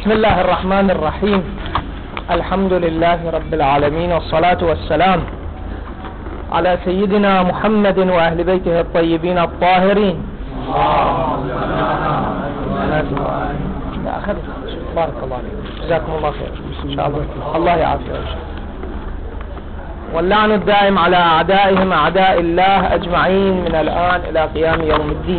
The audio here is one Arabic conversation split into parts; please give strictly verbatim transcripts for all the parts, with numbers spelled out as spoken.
بسم الله الرحمن الرحيم. الحمد لله رب العالمين، والصلاة والسلام على سيدنا محمد وأهل بيته الطيبين الطاهرين. بارك الله فيك، جزاكم الله خير إن شاء الله. الله يعافيك. واللعن الدائم على أعدائهم أعداء الله أجمعين من الآن إلى قيام يوم الدين.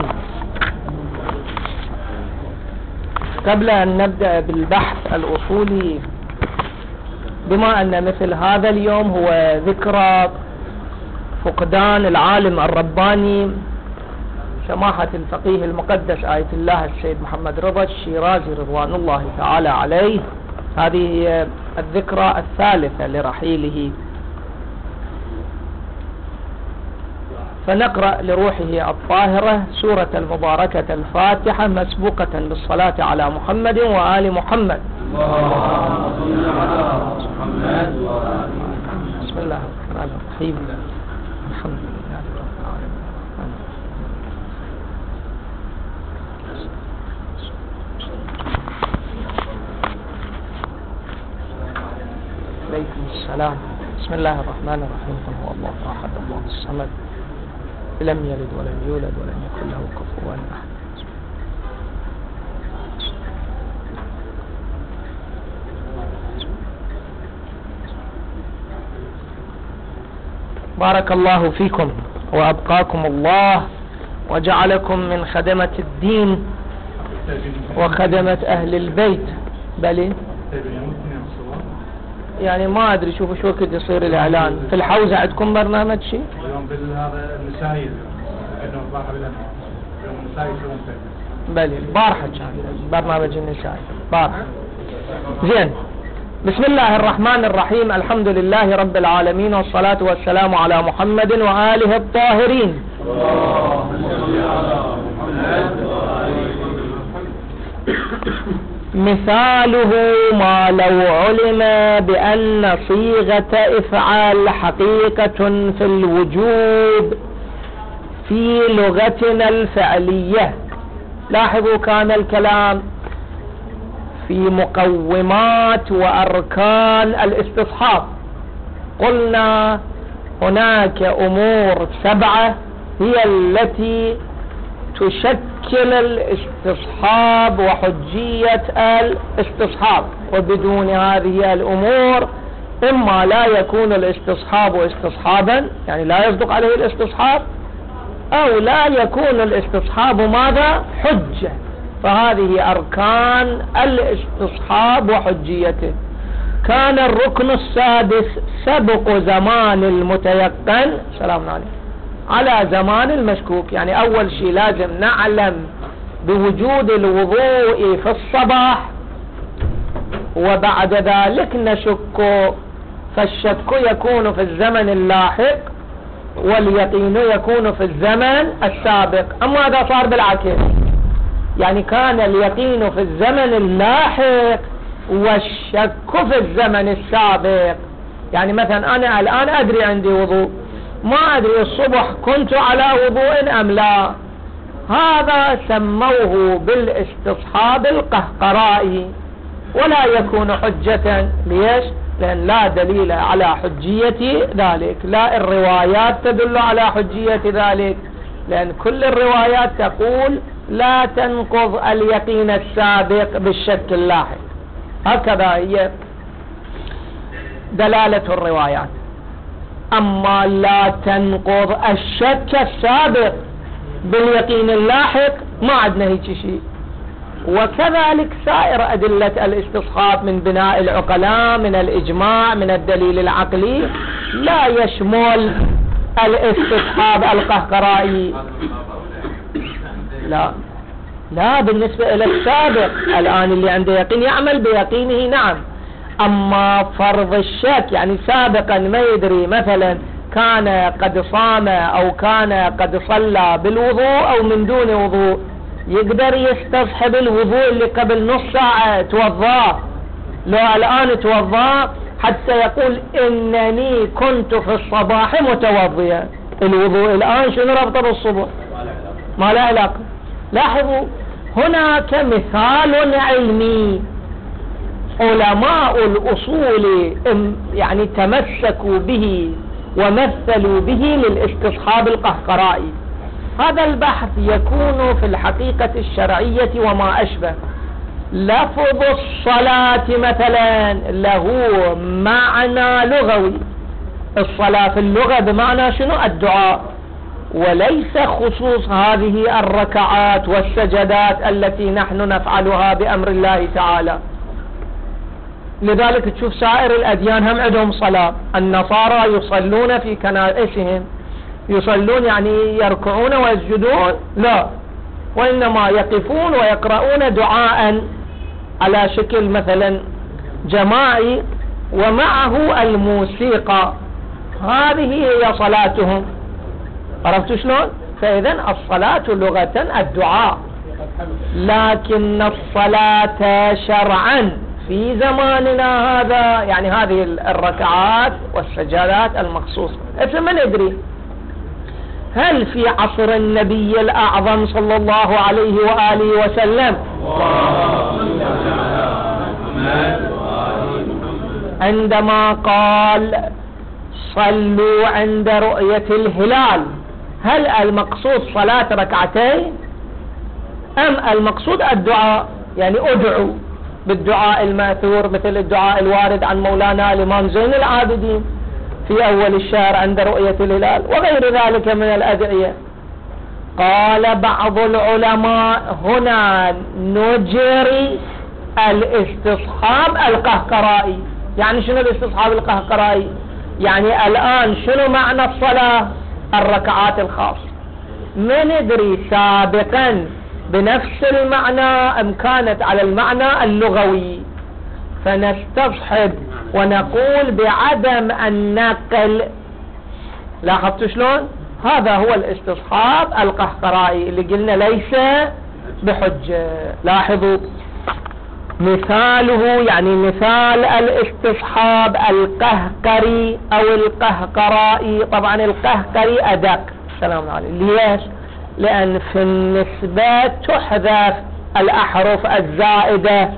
قبل أن نبدأ بالبحث الأصولي، بما أن مثل هذا اليوم هو ذكرى فقدان العالم الرباني سماحة الفقيه المقدس آية الله السيد محمد رضا الشيرازي رضوان الله تعالى عليه، هذه الذكرى الثالثة لرحيله، فنقرأ لروحه الطاهرة سورة المباركة الفاتحة مسبوقة بالصلاة على محمد وآل محمد. بسم الله الرحمن الرحيم. الحمد لله رب العالمين. عليكم السلام. بسم الله الرحمن الرحيم. قل هو الله أحد الله الصمد لم يلد ولم يولد ولم يكن له كفوا أحد. بارك الله فيكم وأبقاكم الله وجعلكم من خدمة الدين وخدمة أهل البيت. بلي يعني ما أدري، شوفوا شو وقت يصير الإعلان في الحوزة. عندكم برنامج شيء؟ اليوم بالهذا النسائي، عندهم البارحة اليوم النسائي يسوون بلي البارحة كان برنامج النسائي بارحة. زين، بسم الله الرحمن الرحيم. الحمد لله رب العالمين، والصلاة والسلام على محمد وآله الطاهرين. مثاله ما لو علم بأن صيغة إفعال حقيقة في الوجوب في لغتنا الفعلية. لاحظوا كان الكلام في مقومات وأركان الاستصحاب. قلنا هناك أمور سبعة هي التي تشكل الاستصحاب وحجية الاستصحاب، وبدون هذه الأمور إما لا يكون الاستصحاب استصحابا، يعني لا يصدق عليه الاستصحاب، أو لا يكون الاستصحاب ماذا؟ حجة. فهذه أركان الاستصحاب وحجيته. كان الركن السادس سبق زمان المتيقن سلام عليكم على زمان المشكوك. يعني أول شيء لازم نعلم بوجود الوضوء في الصباح، وبعد ذلك نشك، فالشك يكون في الزمن اللاحق واليقين يكون في الزمن السابق. أما هذا صار بالعكس، يعني كان اليقين في الزمن اللاحق والشك في الزمن السابق. يعني مثلا أنا الآن أدري عندي وضوء، ما أدري الصبح كنت على وضوء أم لا. هذا سموه بالاستصحاب القهقرائي، ولا يكون حجة. ليش؟ لأن لا دليل على حجية ذلك، لا الروايات تدل على حجية ذلك، لأن كل الروايات تقول لا تنقض اليقين السابق بالشك اللاحق. هكذا هي دلالة الروايات. أما لا تنقض الشك السابق باليقين اللاحق ما عندنا هيك شيء. وكذلك سائر أدلة الاستصحاب من بناء العقلاء، من الإجماع، من الدليل العقلي، لا يشمل الاستصحاب القهقرائي. لا لا بالنسبة إلى السابق. الآن اللي عنده يقين يعمل بيقينه، نعم. أما فرض الشك، يعني سابقا ما يدري، مثلا كان قد صام أو كان قد صلى بالوضوء أو من دون وضوء، يقدر يستصحب الوضوء اللي قبل نص ساعة توضاه. لو الآن توضاه حتى يقول إنني كنت في الصباح متوضيا، الوضوء الآن شنو ربطه بالصبح؟ ما له علاقة. لاحظوا هناك مثال علمي علماء الأصول يعني تمسكوا به ومثلوا به للاستصحاب القهقرائي. هذا البحث يكون في الحقيقة الشرعية وما أشبه. لفظ الصلاة مثلا له معنى لغوي، الصلاة في اللغة بمعنى شنو؟ الدعاء، وليس خصوص هذه الركعات والسجدات التي نحن نفعلها بأمر الله تعالى. لذلك تشوف سائر الأديان هم عندهم صلاة. النصارى يصلون في كنائسهم، يصلون يعني يركعون ويسجدون؟ لا، وإنما يقفون ويقرؤون دعاء على شكل مثلا جماعي ومعه الموسيقى، هذه هي صلاتهم. عرفتوا شلون؟ فإذن الصلاة لغة الدعاء، لكن الصلاة شرعا في زماننا هذا يعني هذه الركعات والسجدات المخصوصة. ما ندري هل في عصر النبي الأعظم صلى الله عليه وآله وسلم عندما قال صلوا عند رؤية الهلال، هل المقصود صلاة ركعتين أم المقصود الدعاء؟ يعني ادعوا بالدعاء الماثور مثل الدعاء الوارد عن مولانا الإمام زين العابدين في أول الشهر عند رؤية الهلال وغير ذلك من الأدعية. قال بعض العلماء هنا نجري الاستصحاب القهقرائي. يعني شنو الاستصحاب القهقرائي؟ يعني الآن شنو معنى الصلاة؟ الركعات الخاصة. ما ندري سابقا بنفس المعنى أم كانت على المعنى اللغوي، فنستصحب ونقول بعدم النقل. لاحظتوا شلون؟ هذا هو الاستصحاب القهقرائي اللي قلنا ليس بحجة. لاحظوا مثاله، يعني مثال الاستصحاب القهقري أو القهقرائي. طبعا القهقري أدق. السلام عليكم. ليش؟ لأن في النسبة تحذف الأحرف الزائدة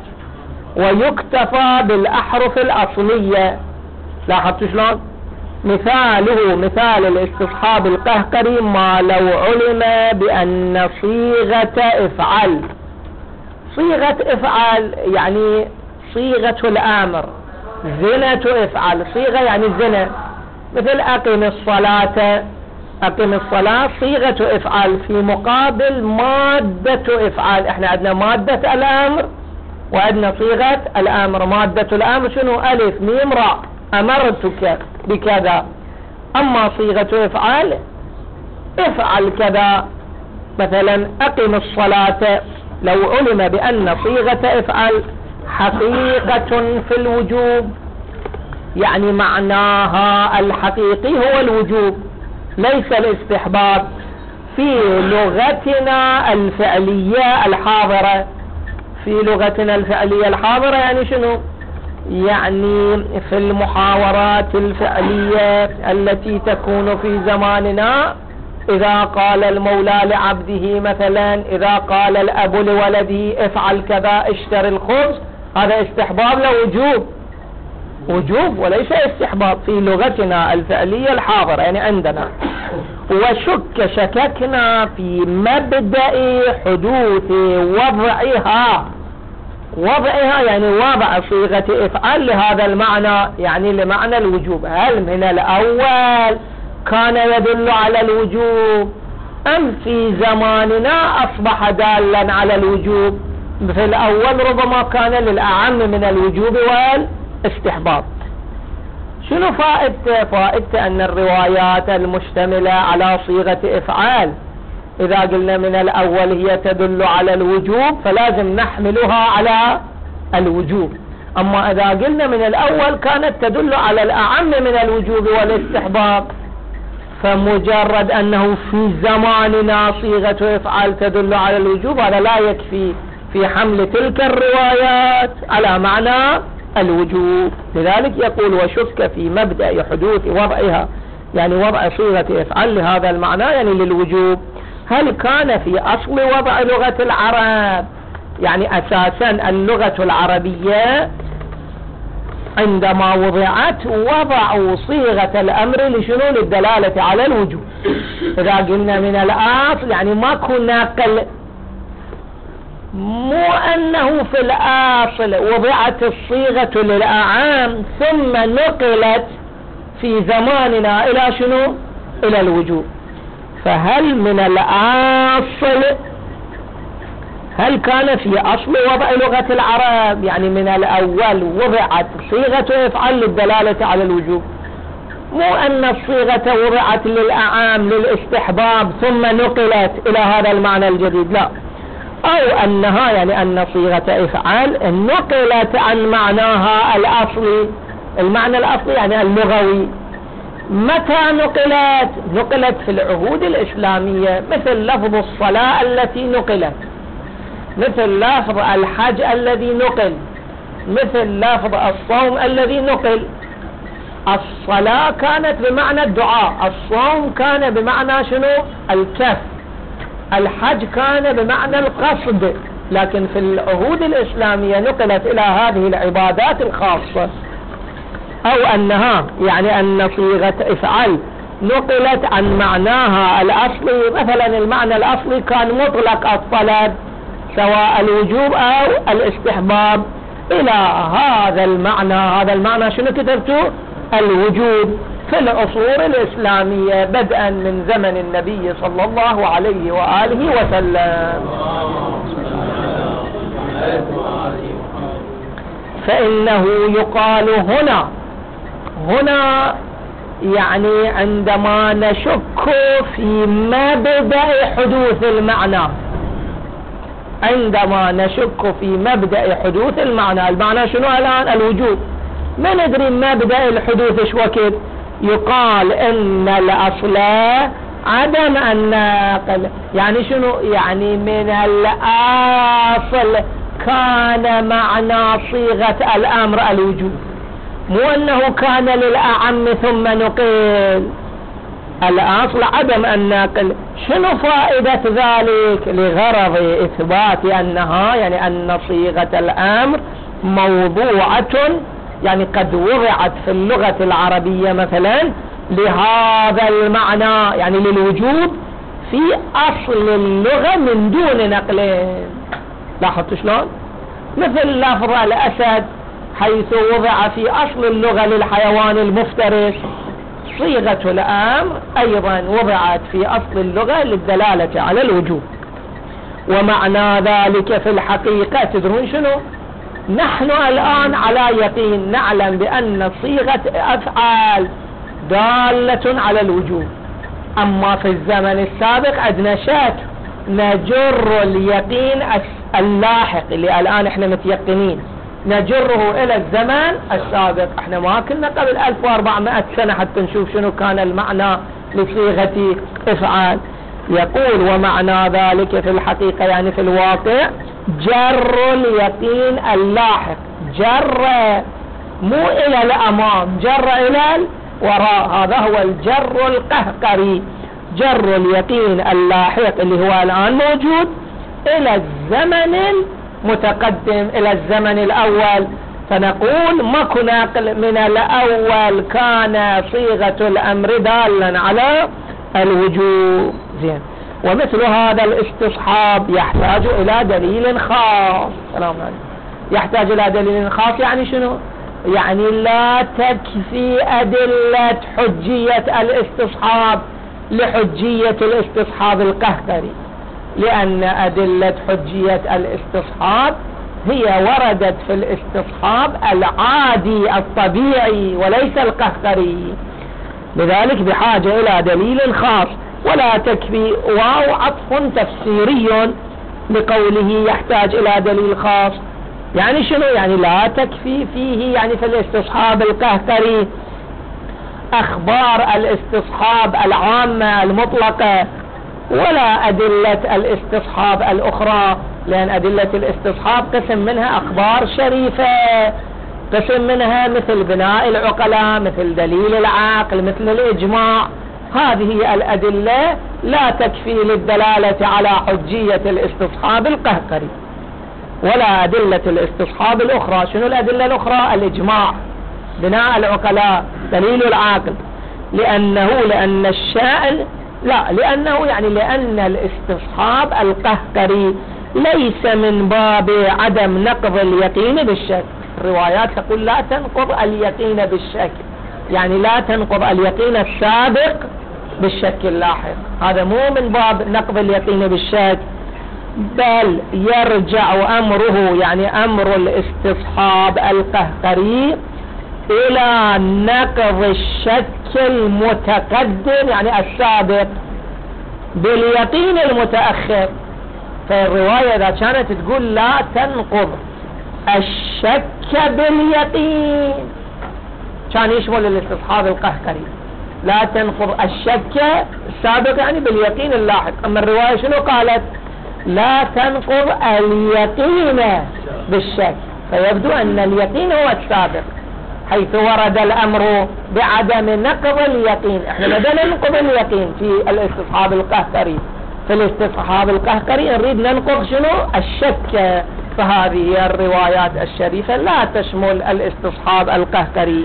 ويكتفى بالأحرف الأصلية. لاحظتوا شلون؟ مثاله مثال الاستصحاب القهقري ما لو علم بأن صيغة افعل، صيغة افعل يعني صيغة الامر، زنة افعل صيغة يعني زنة، مثل اقم الصلاة، اقم الصلاة صيغة افعل في مقابل مادة افعل. احنا عندنا مادة الامر وعندنا صيغة الامر. مادة الامر شنو؟ الف ميم راء، امرتك بكذا. اما صيغة افعل افعل كذا، مثلا اقم الصلاة. لو علم بأن صيغة افعل حقيقة في الوجوب، يعني معناها الحقيقي هو الوجوب ليس الاستحباب في لغتنا الفعلية الحاضرة. في لغتنا الفعلية الحاضرة يعني شنو؟ يعني في المحاورات الفعلية التي تكون في زماننا، إذا قال المولى لعبده مثلا، إذا قال الأب لولده افعل كذا اشتري الخبز، هذا استحباب لا وجوب؟ وجوب وليس استحباب في لغتنا الفعلية الحاضرة يعني عندنا. وشك شككنا في مبدأ حدوث وضعها، وضعها يعني وضع صيغة افعل لهذا المعنى، يعني لمعنى الوجوب. هل من الأول كان يدل على الوجوب أم في زماننا أصبح دالا على الوجوب؟ في الأول ربما كان للأعم من الوجوب والاستحباب. شنو فائدته؟ فائدته أن الروايات المشتملة على صيغة إفعال إذا قلنا من الأول هي تدل على الوجوب فلازم نحملها على الوجوب. أما إذا قلنا من الأول كانت تدل على الأعم من الوجوب والاستحباب، فمجرد أنه في زماننا صيغة إفعال تدل على الوجوب هذا لا يكفي في حمل تلك الروايات على معنى الوجوب. لذلك يقول وشك في مبدأ حدوث وضعها، يعني وضع صيغة إفعال لهذا المعنى يعني للوجوب. هل كان في أصل وضع لغة العرب، يعني أساسا اللغة العربية عندما وضعت وضعوا صيغة الأمر لشنو؟ للدلالة على الوجوب. إذا قلنا من الأصل يعني ماكو ناقل، مو أنه في الأصل وضعت الصيغة للأعام ثم نقلت في زماننا إلى شنو؟ إلى الوجوب. فهل من الأصل هل كان في أصل وضع لغة العرب يعني من الأول وضعت صيغة افعل للدلالة على الوجوب، مو أن الصيغة وضعت للأعام للاستحباب ثم نقلت إلى هذا المعنى الجديد، لا، أو أنها يعني أن صيغة افعل نقلت عن معناها الأصلي، المعنى الأصلي يعني اللغوي. متى نقلت؟ نقلت في العهود الإسلامية، مثل لفظ الصلاة التي نقلت، مثل لفظ الحج الذي نقل، مثل لفظ الصوم الذي نقل. الصلاة كانت بمعنى الدعاء، الصوم كان بمعنى شنو؟ الكف، الحج كان بمعنى القصد، لكن في العهود الإسلامية نقلت إلى هذه العبادات الخاصة. أو أنها يعني أن صيغة افعل نقلت عن معناها الأصلي، مثلا المعنى الأصلي كان مطلق الطلب سواء الوجوب أو الاستحباب، إلى هذا المعنى. هذا المعنى شنو كتبته؟ الوجوب في العصور الإسلامية بدءا من زمن النبي صلى الله عليه وآله وسلم. فإنه يقال هنا هنا يعني عندما نشك في مبدأ حدوث المعنى، عندما نشك في مبدأ حدوث المعنى، المعنى شنو الآن؟ الوجوب. ما ندري مبدأ الحدوث ايش وقت، يقال ان الاصل عدم الناقل. يعني شنو؟ يعني من الاصل كان معنى صيغة الامر الوجوب، مو انه كان للأعم ثم نقل. الأصل عدم الناقل. شنو فائدة ذلك؟ لغرض إثبات أنها يعني أن صيغة الأمر موضوعة، يعني قد وضعت في اللغة العربية مثلا لهذا المعنى، يعني للوجوب في أصل اللغة من دون نقلين. لاحظت شلون؟ مثل لفظ الأسد حيث وضع في أصل اللغة للحيوان المفترس، صيغة الأمر أيضا وضعت في أصل اللغة للدلالة على الوجوب. ومعنى ذلك في الحقيقة تدرون شنو؟ نحن الآن على يقين نعلم بأن صيغة أفعال دالة على الوجوب، أما في الزمن السابق عندنا شك، نجر اليقين اللاحق اللي الآن احنا متيقنين نجره إلى الزمن السابق. احنا ما كنا قبل ألف وأربعمائة سنة حتى نشوف شنو كان المعنى لصيغة افعال. يقول ومعنى ذلك في الحقيقة يعني في الواقع جر اليقين اللاحق، جر مو إلى الأمام، جر إلى الوراء، هذا هو الجر القهقري، جر اليقين اللاحق اللي هو الآن موجود إلى الزمن المتقدم، إلى الزمن الأول. فنقول ماكو ناقل من الأول كان صيغة الأمر دالا على الوجوب. زين. ومثل هذا الاستصحاب يحتاج إلى دليل خاص. سلام عليكم. يحتاج إلى دليل خاص يعني شنو؟ يعني لا تكفي أدلة حجية الاستصحاب لحجية الاستصحاب القهقري، لأن أدلة حجية الاستصحاب هي وردت في الاستصحاب العادي الطبيعي وليس القهقري، لذلك بحاجة إلى دليل خاص. ولا تكفي واو عطف تفسيري لقوله يحتاج إلى دليل خاص. يعني شنو؟ يعني لا تكفي فيه يعني في الاستصحاب القهقري أخبار الاستصحاب العامة المطلقة ولا أدلة الاستصحاب الأخرى، لأن أدلة الاستصحاب قسم منها أخبار شريفة، قسم منها مثل بناء العقلاء، مثل دليل العقل، مثل الإجماع. هذه الأدلة لا تكفي للدلالة على حجية الاستصحاب القهقري. ولا أدلة الاستصحاب الأخرى. شنو الأدلة الأخرى؟ الإجماع، بناء العقلاء دليل العاقل، لأنه لأن الشأن لا لأنه يعني لأن الاستصحاب القهقري ليس من باب عدم نقض اليقين بالشك. الروايات تقول لا تنقض اليقين بالشك، يعني لا تنقض اليقين السابق بالشك اللاحق، هذا مو من باب نقض اليقين بالشك، بل يرجع أمره يعني أمر الاستصحاب القهقري إلى نقض الشك المتقدم يعني السابق باليقين المتأخر. فالرواية إذا كانت تقول لا تنقض الشك باليقين كان يشمل الاستصحاب القهقري، لا تنقض الشك السابق يعني باليقين اللاحق. أما الرواية شنو قالت؟ لا تنقض اليقين بالشك، فيبدو أن اليقين هو السابق، حيث ورد الأمر بعدم نقض اليقين. احنا بدنا ننقض اليقين في الاستصحاب القهقري، في الاستصحاب القهقري نريد ننقض شنو؟ الشك. فهذه الروايات الشريفة لا تشمل الاستصحاب القهقري.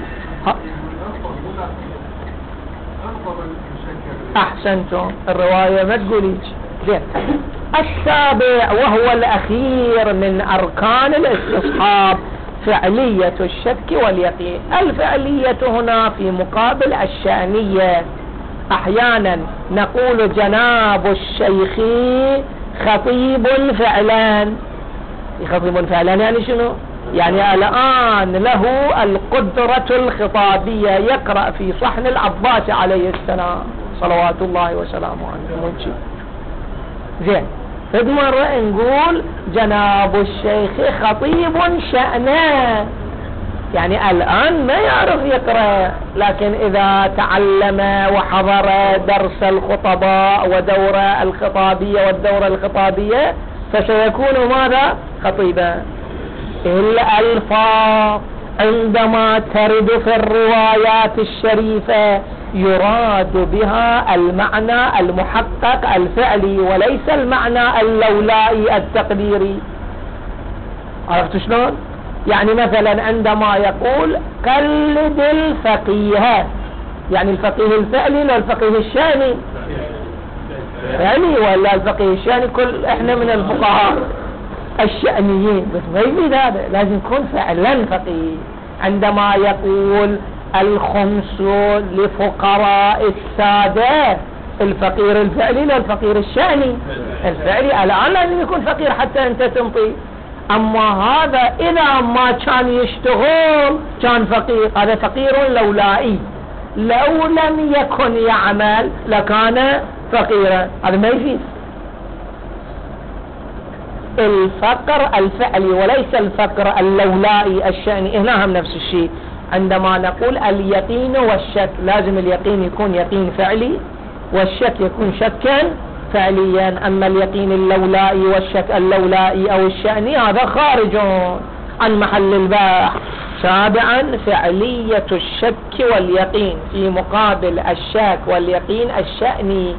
أحسنتم، الرواية ما تقوليش زين. السابع وهو الأخير من أركان الاستصحاب فعلية الشك واليقين. الفعلية هنا في مقابل الشأنية. أحيانا نقول جناب الشيخ خطيب فعلان. خطيب فعلان يعني شنو؟ يعني الآن له القدرة الخطابية، يقرأ في صحن العباس عليه السلام صلوات الله وسلامه عليه. زين، فد مرة نقول جناب الشيخ خطيب شأنه، يعني الآن ما يعرف يقرأ، لكن إذا تعلم وحضر درس الخطباء ودورة الخطابية والدورة الخطابية فسيكون ماذا؟ خطيبا. الألفاظ عندما ترد في الروايات الشريفة يراد بها المعنى المحقق الفعلي وليس المعنى اللولائي التقديري. عرفت شلون؟ يعني مثلا عندما يقول قلد الفقيه، يعني الفقيه الفعلي ولا الفقيه الشاني؟ يعني ولا الفقيه الشاني؟ كل احنا من الفقهاء الشأنيين، بس ما يفيد هذا، لازم يكون فعلا فقيه. عندما يقول الخمس لفقراء السادة، الفقير الفعلي ولا الفقير الشأني؟ الفعلي. الآن لازم يكون فقير حتى أنت تنطي. أما هذا إذا ما كان يشتغل كان فقير، هذا فقير لولائي، لو لم يكن يعمل لكان فقيرا، هذا ما يفيد. الفقر الفعلي وليس الفقر اللولائي الشأني. هنا هم نفس الشيء، عندما نقول اليقين والشك لازم اليقين يكون يقين فعلي والشك يكون شكا فعليا. أما اليقين اللولائي والشك اللولائي أو الشأني هذا خارج عن محل البحث. سابعا فعلية الشك واليقين في مقابل الشك واليقين الشأني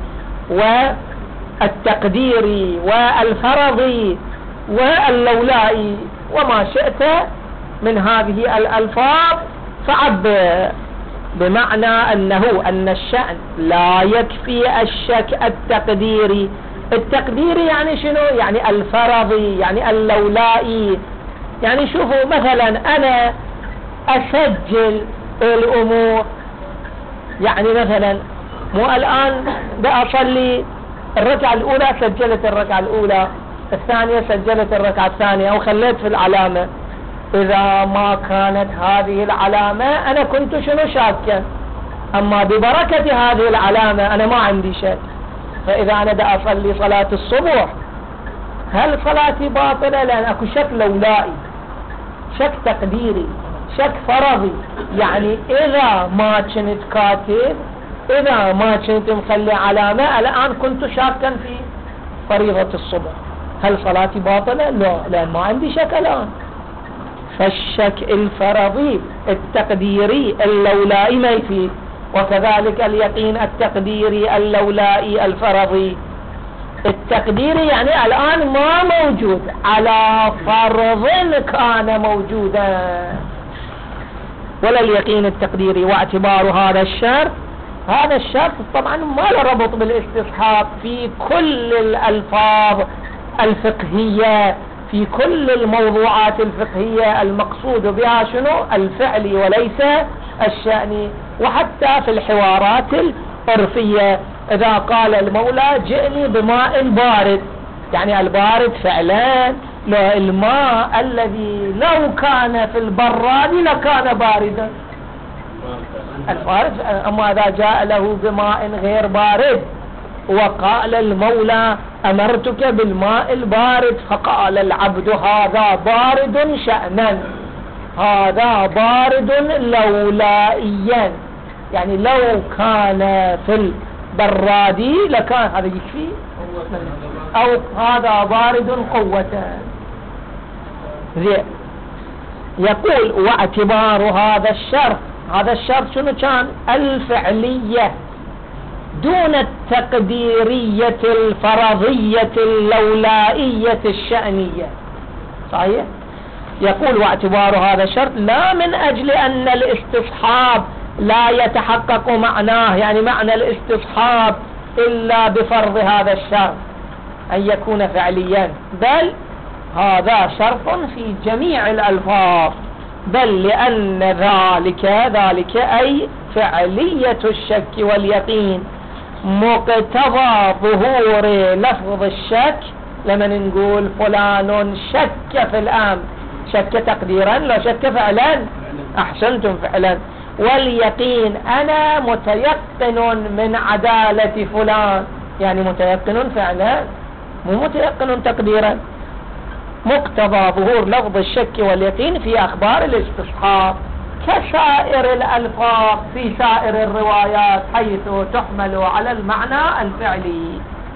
والتقديري والفرضي واللولائي وما شئت من هذه الألفاظ فعبر، بمعنى أنه أن الشأن لا يكفي الشك التقديري. التقديري يعني شنو؟ يعني الفرضي، يعني اللولائي. يعني شوفوا مثلا أنا أسجل الأمور، يعني مثلا مو الآن بأصلي الركعة الأولى سجلت الركعة الأولى، الثانية سجلت الركعة الثانية أو خليت في العلامة. إذا ما كانت هذه العلامة أنا كنت شنو شاكا، أما ببركة هذه العلامة أنا ما عندي شك. فإذا أنا دا أصلي صلاة الصبح هل صلاتي باطلة؟ لأن أكو شك لولائي، شك تقديري، شك فرضي. يعني إذا ما كنت كاتب، إذا ما كنت مخلي علامة، الآن كنت شاكا في فريضة الصبح، هل صلاتي باطلة؟ لا، لأن ما عندي شك الآن. فالشك الفرضي التقديري اللولائي ما يفيد، وكذلك اليقين التقديري اللولائي الفرضي. التقديري يعني الآن ما موجود، على فرض كان موجودا. ولا اليقين التقديري. واعتبار هذا الشرط، هذا الشرط طبعا ما له ربط بالاستصحاب في كل الألفاظ الفقهية، في كل الموضوعات الفقهية المقصود بها شنو؟ الفعلي وليس الشأني. وحتى في الحوارات العرفية إذا قال المولى جئني بماء بارد، يعني البارد فعلا لو الماء الذي لو كان في البراد لكان باردا البارد. أما إذا جاء له بماء غير بارد وقال المولى أمرتك بالماء البارد، فقال العبد هذا بارد شأنا، هذا بارد لولائيا، يعني لو كان في البرادي لكان هذا يكفي، أو هذا بارد قوة. زين. يقول واعتبار هذا الشرط، هذا الشرط شنو كان؟ الفعلية دون التقديرية الفرضية اللولائية الشأنية. صحيح؟ يقول واعتبار هذا الشرط لا من أجل أن الاستصحاب لا يتحقق معناه، يعني معنى الاستصحاب إلا بفرض هذا الشرط أن يكون فعليا، بل هذا شرط في جميع الألفاظ، بل لأن ذلك ذلك أي فعلية الشك واليقين مقتضى ظهور لفظ الشك. لما نقول فلان شك في الأمر، شك تقديرا لا شك فعلا، أحسنتم فعلا. واليقين أنا متيقن من عدالة فلان، يعني متيقن فعلا مو متيقن تقديرا. مقتضى ظهور لفظ الشك واليقين في أخبار الاستصحاب كسائر الألفاظ في سائر الروايات حيث تحمل على المعنى الفعلي.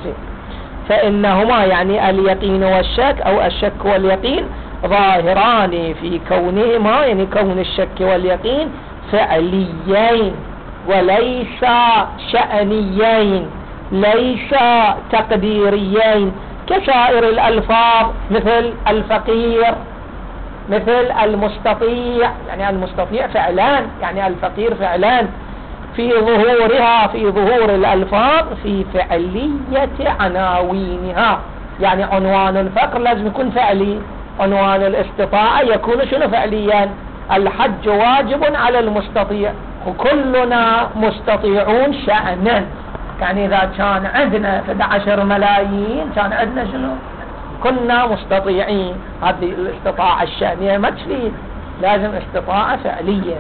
فإنهما يعني اليقين والشك أو الشك واليقين ظاهران في كونهما، يعني كون الشك واليقين فعليين وليس شأنيين، ليس تقديريين كسائر الألفاظ، مثل الفقير، مثل المستطيع، يعني المستطيع فعلان، يعني الفقير فعلان، في ظهورها في ظهور الألفاظ في فعلية عناوينها. يعني عنوان الفقر لازم يكون فعلي، عنوان الاستطاعة يكون شنو فعليا؟ الحج واجب على المستطيع، وكلنا مستطيعون شأنا. يعني إذا كان عندنا أحد عشر ملايين كان عندنا شنو؟ كنا مستطيعين. هذه الاستطاعة الشأنية ما تفيد، لازم استطاعة فعلية.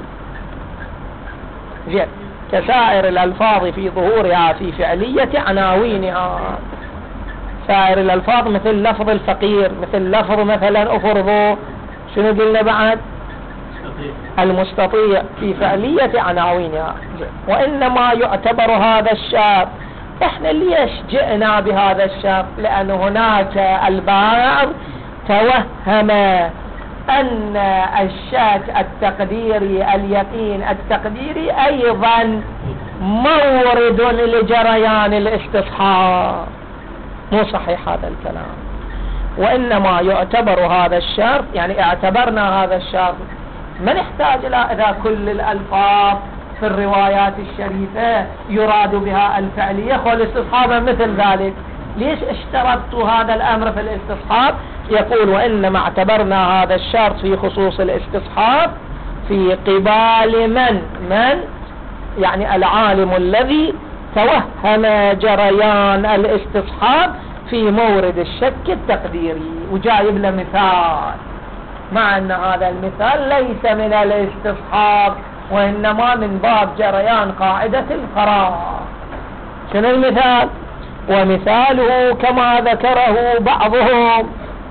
زين. كسائر الألفاظ في ظهورها في فعلية عناوينها. سائر الألفاظ مثل لفظ الفقير، مثل لفظ مثلا أفرضوا شنو قلنا بعد؟ المستطيع في فعلية عناوينها. وإنما يعتبر هذا الشرط، احنا ليش جئنا بهذا الشرط؟ لأن هناك البعض توهم أن الشك التقديري اليقين التقديري أيضا مورد لجريان الاستصحاب. مو صحيح هذا الكلام. وإنما يعتبر هذا الشرط، يعني اعتبرنا هذا الشرط، ما نحتاج إلى إذا كل الألفاظ في الروايات الشريفة يراد بها الفعلية والاستصحاب مثل ذلك. ليش اشترطت هذا الأمر في الاستصحاب؟ يقول وإنما اعتبرنا هذا الشرط في خصوص الاستصحاب في قبال من من يعني العالم الذي توهم جريان الاستصحاب في مورد الشك التقديري. وجايب له مثال، مع أن هذا المثال ليس من الاستصحاب وإنما من باب جريان قاعدة الفراغ. شنو المثال؟ ومثاله كما ذكره بعضهم،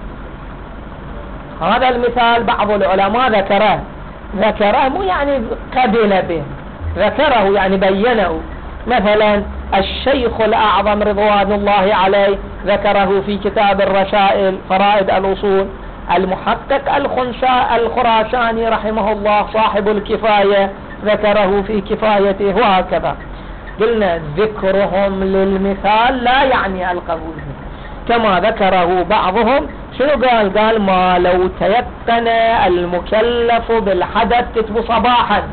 هذا المثال بعض العلماء ذكره، ذكره مو يعني قبل به، ذكره يعني بينه. مثلا الشيخ الأعظم رضوان الله عليه ذكره في كتاب الرسائل فرائد الأصول. المحقق الخراساني رحمه الله صاحب الكفاية ذكره في كفايته، وهكذا. قلنا ذكرهم للمثال لا يعني القبول، كما ذكره بعضهم شنو قال؟ قال ما لو تيقن المكلف بالحدث كتبه صباحا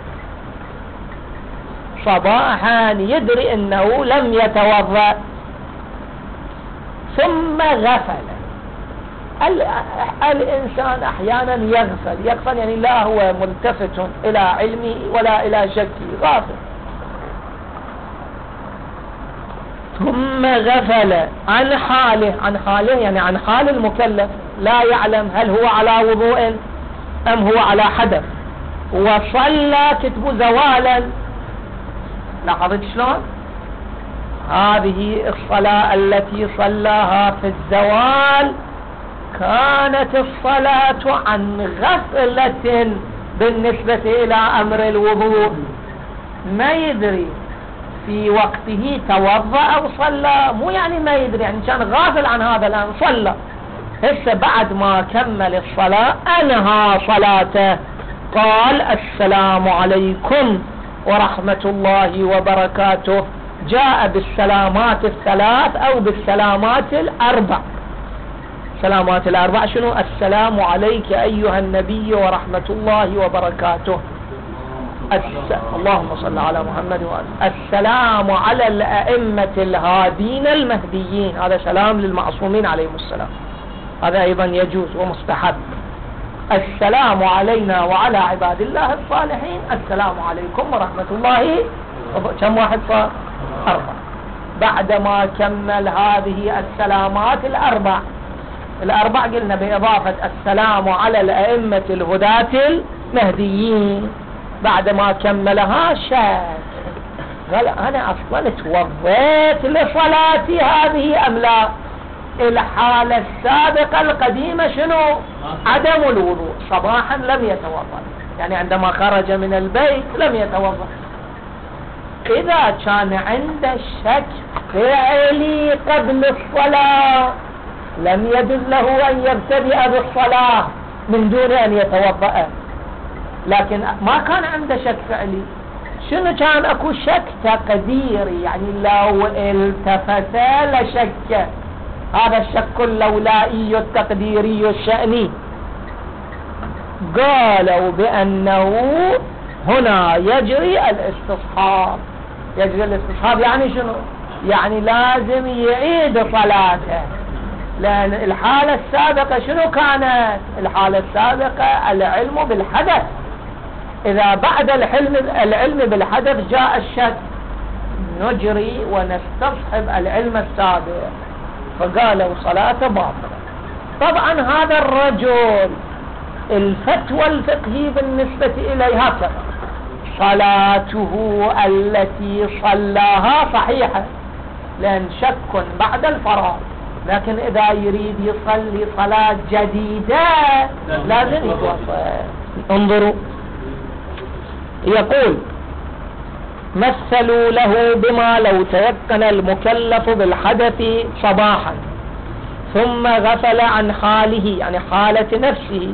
صباحا يدري انه لم يتوضأ ثم غفل. الإنسان أحيانا يغفل، يغفل يعني لا هو ملتفت إلى علمه ولا إلى شكه، غافل. ثم غفل عن حاله، عن حاله يعني عن حال المكلف، لا يعلم هل هو على وضوء أم هو على حدث، وصلى كتب زوالا. لاحظت شلون؟ هذه الصلاة التي صلاها في الزوال كانت الصلاة عن غفلة بالنسبة إلى أمر الوضوء، ما يدري في وقته توضأ أو صلى، مو يعني ما يدري، يعني كان غافل عن هذا الآن صلى. هسه بعد ما كمل الصلاة أنهى صلاته، قال السلام عليكم ورحمة الله وبركاته، جاء بالسلامات الثلاث أو بالسلامات الأربع. سلامات الأربع شنو؟ السلام عليك أيها النبي ورحمة الله وبركاته، الس... اللهم صل على محمد وآله، السلام على الأئمة الهادين المهديين، هذا سلام للمعصومين عليهم السلام، هذا أيضا يجوز ومستحب. السلام علينا وعلى عباد الله الصالحين، السلام عليكم ورحمة الله. كم واحد صار؟ أربع. بعدما كمل هذه السلامات الأربع، الأربع قلنا بإضافة السلام على الأئمة الهداة المهديين، بعدما كملها شاك قال أنا أصلا توضيت لصلاتي هذه أم لا؟ الحالة السابقة القديمة شنو؟ عدم الوضوء، صباحا لم يتوضأ، يعني عندما خرج من البيت لم يتوضأ. إذا كان عنده شك فعلي قبل الصلاة لم يجوز له أن يبتدئ بالصلاة من دون أن يتوضأ، لكن ما كان عنده شك فعلي، شنو كان؟ أكو شك تقديري، يعني لو التفت لشك، هذا الشك اللولائي التقديري الشأني. قالوا بأنه هنا يجري الاستصحاب. يجري الاستصحاب يعني شنو؟ يعني لازم يعيد صلاته، لأن الحالة السابقة شنو كانت؟ الحالة السابقة العلم بالحدث، إذا بعد العلم العلم بالحدث جاء الشك نجري ونستصحب العلم السابق، فقالوا صلاته باطلة. طبعا هذا الرجل الفتوى الفقهي بالنسبة إليه هكذا، صلاته التي صلاها صحيحة لأن شك بعد الفراغ، لكن إذا يريد يصلي صلاة جديدة لازم يتوضأ. انظروا، يقول مثلوا له بما لو تيقن المكلف بالحدث صباحا ثم غفل عن حاله، يعني حالة نفسه،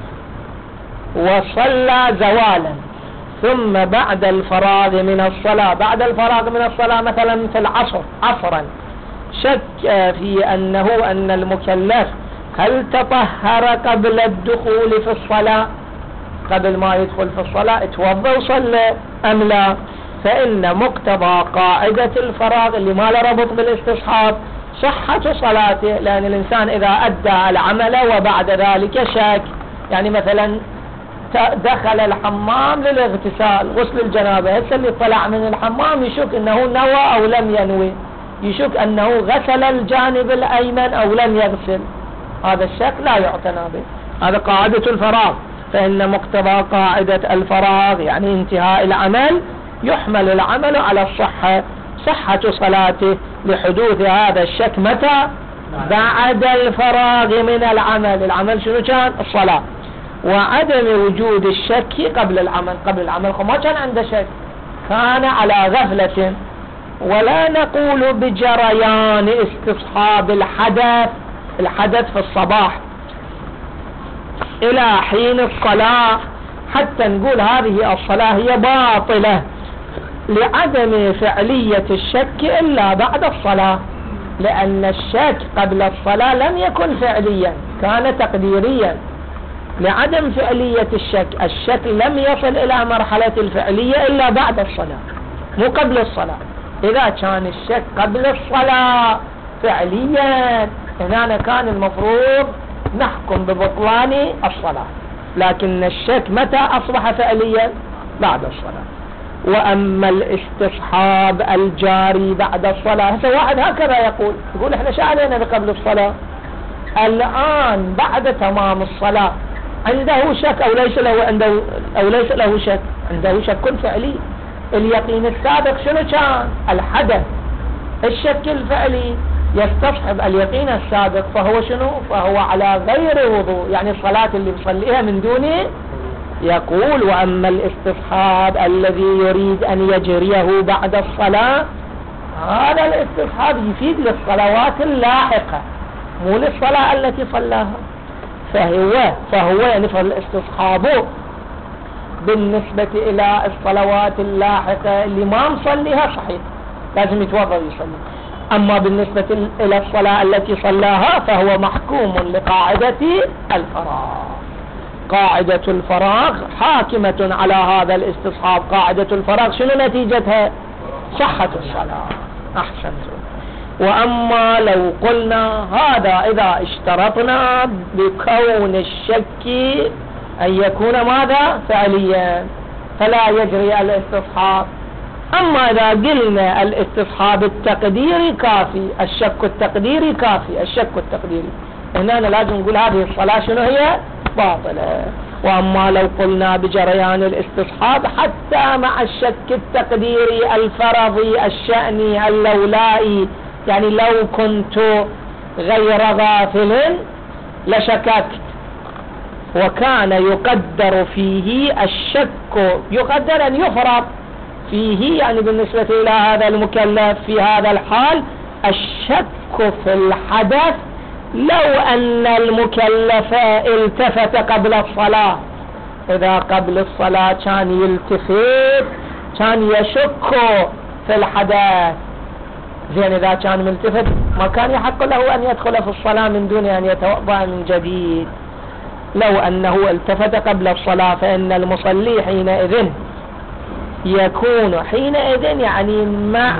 وصلى زوالا، ثم بعد الفراغ من الصلاة، بعد الفراغ من الصلاة مثلا في العصر عصرا، شك في أنه أن المكلف هل تطهر قبل الدخول في الصلاة، قبل ما يدخل في الصلاة اتوضأ وصلى أم لا، فإن مقتضى قاعدة الفراغ اللي ما له ربط بالاستصحاب صحة صلاته، لأن الإنسان إذا أدى العمل وبعد ذلك شك، يعني مثلا دخل الحمام للاغتسال غسل الجنابة، هسه اللي طلع من الحمام يشك أنه نوى أو لم ينوي، يشك أنه غسل الجانب الأيمن أو لم يغسل، هذا الشك لا يعتنى به، هذا قاعدة الفراغ. فإن مقتضى قاعدة الفراغ يعني انتهاء العمل يحمل العمل على الصحة، صحة صلاته لحدوث هذا الشك متى؟ بعد الفراغ من العمل. العمل شنو كان؟ الصلاة. وعدم وجود الشك قبل العمل، قبل العمل ما كان عنده شك، كان على غفلة. ولا نقول بجريان استصحاب الحدث، الحدث في الصباح إلى حين الصلاة حتى نقول هذه الصلاة هي باطلة لعدم فعلية الشك إلا بعد الصلاة، لأن الشك قبل الصلاة لم يكن فعليا، كان تقديريا لعدم فعلية الشك. الشك لم يصل إلى مرحلة الفعلية إلا بعد الصلاة مو قبل الصلاة. إذا كان الشك قبل الصلاة فعليا هنا كان المفروض نحكم ببطلان الصلاة، لكن الشك متى أصبح فعليا؟ بعد الصلاة. وأما الاستصحاب الجاري بعد الصلاة، هسه واحد هكذا يقول يقول احنا شو علينا قبل الصلاة؟ الآن بعد تمام الصلاة عنده شك أو ليس له عنده أو ليس له شك؟ عنده شك فعلي. اليقين السابق شنو كان؟ الحدث. الشك الفعلي يستصحب اليقين السابق، فهو شنو؟ فهو على غير وضوء، يعني الصلاة اللي بصليها من دونه. يقول وأما الاستصحاب الذي يريد أن يجريه بعد الصلاة، هذا الاستصحاب يفيد للصلوات اللاحقة مو للصلاة التي صلاها. فهو فهو يعني فالاستصحاب بالنسبة إلى الصلوات اللاحقة اللي ما مصليها صحيح لازم يتوضأ ويصلي، أما بالنسبة إلى الصلاة التي صلاها فهو محكوم لقاعدة الفراغ. قاعدة الفراغ حاكمة على هذا الاستصحاب. قاعدة الفراغ شنو نتيجتها؟ صحة الصلاة. أحسنتم. وأما لو قلنا هذا إذا اشترطنا بكون الشك أن يكون ماذا؟ فعليا، فلا يجري الاستصحاب. أما إذا قلنا الاستصحاب التقديري كافي، الشك التقديري كافي، الشك التقديري هنا لازم نقول هذه الصلاة شنو هي؟ باطلة. وأما لو قلنا بجريان الاستصحاب حتى مع الشك التقديري الفرضي الشأني اللولائي، يعني لو كنت غير غافل لشككت، وكان يقدر فيه الشك، يقدر أن يفرض فيه يعني بالنسبة إلى هذا المكلف في هذا الحال الشك في الحدث لو أن المكلف التفت قبل الصلاة. إذا قبل الصلاة كان يلتفت كان يشك في الحدث، زين إذا كان ملتفت ما كان يحق له أن يدخل في الصلاة من دون أن يتوضأ من جديد. لو أنه التفت قبل الصلاة فإن المصلي حينئذ يكون حينئذ يعني مع